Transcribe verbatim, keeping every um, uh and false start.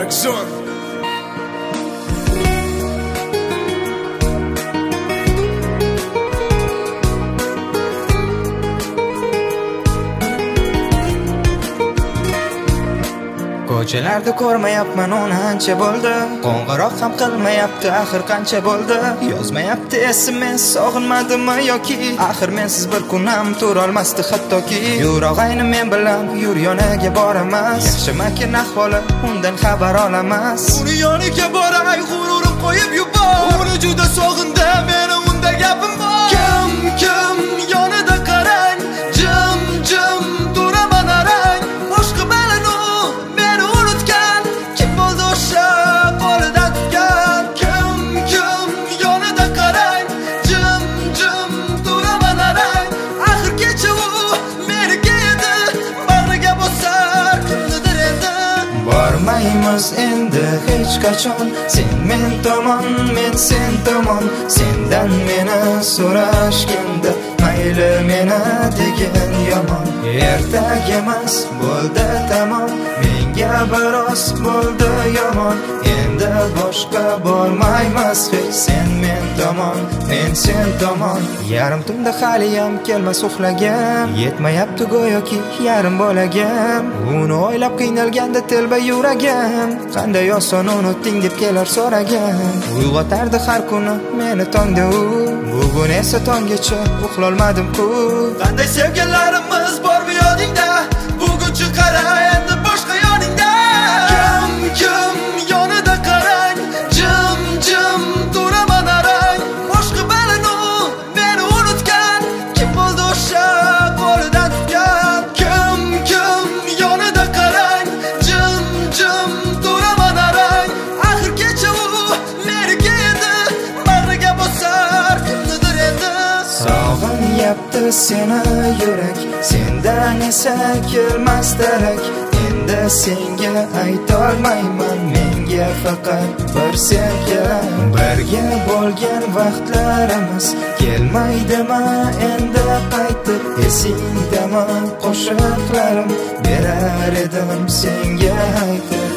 Bergson. Ko'chalarda ko'rmayapman uni ancha bo'ldi. Qo'ng'iroq ham qilmayapti, axir qancha bo'ldi. Yozmayapti S M S, sog'inmadimi yoki axir mensiz bir kun ham turolmasdi hattoki. Yur og'ayni men bilan, yur yoniga boramas. Yaxshimakin ahvoli, undan xabar olamas. Uni yoniga boray, g'ururim qo'yib yubor. Uni juda sog'indim, meni unda gapim bor. Kim kim yonida qarang, jim jim turaman arang. Boshqa balanu meni unutgan, kim bo'ldi o'sha qo'lidan tutgan. Kim kim yonida qarang, jim jim turaman arang. Axir kecha u meniki edi, bag'riga bosar kimnidir endi. Bormaymiz endi hech qachon, sen men tomon, men sen tomon. Sendan meni so'rashganda mayli meni degan yomon. Ertak emas bo'ldi tamom, menga biroz bo'ldi yomon. Endi boshqa bormaymiz hech, sen men tomon, men sen tomon. Yarim tunda haliyam kelmas uxlagim, yetmayapti go'yoki yarim bo'lagim. Uni o'ylab qiynalganda telba yuragim, qanday oson unutding deb kelar so'ragim. Uyg'otardi har kuni meni tongda u, bugun esa tonggacha uxlolmadim-ku. Qanday sevganlarimiz bormi yodingda, bugunchi qara endi boshqa yoningda. Kim kim yonida qarang, jim jim turaman arang. Boshqa balanu meni unutgan, kim bo'ldi o'sha qo'lidan tutgan. Kim kim yonida qarang, jim jim turaman arang. Axir kecha u meniki edi, bag'riga bosar kimnidir endi. Sog'inyapti seni yurak, sendan esa kelmas darak. Endi senga aytolmayman, menga faqat bir sen kerak. Birga bo'lgan vaqtlarimiz kelmaydimi endi qaytib? Esingdami qo'shiqlarim berar edim senga aytib.